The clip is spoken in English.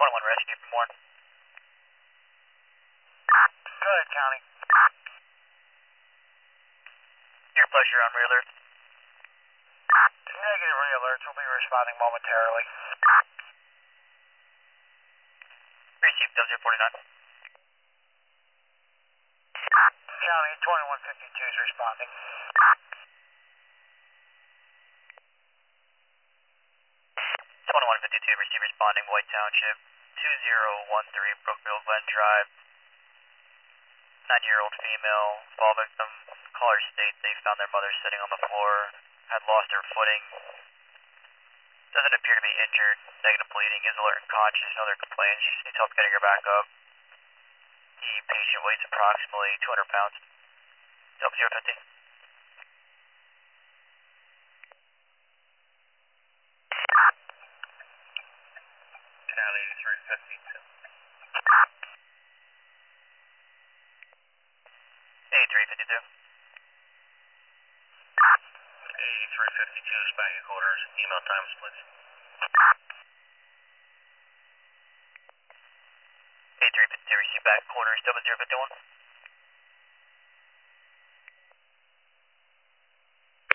911 rescue from Warren. Go ahead, County. Your pleasure on re-alert. Negative re-alerts. We'll be responding momentarily. Received 049. County 2152 is responding. 2152, receive responding, White Township, 2013 Brookfield Glen Drive. 9-year-old female, fall victim, caller states they found their mother sitting on the floor, had lost her footing, doesn't appear to be injured, negative bleeding, is alert and conscious, no other complaints, she just needs help getting her back up. The patient weighs approximately 200 pounds. 050. County 8352. 8352. 8352 is back at quarters. Email times, please. 8352, receive back quarters, 0051.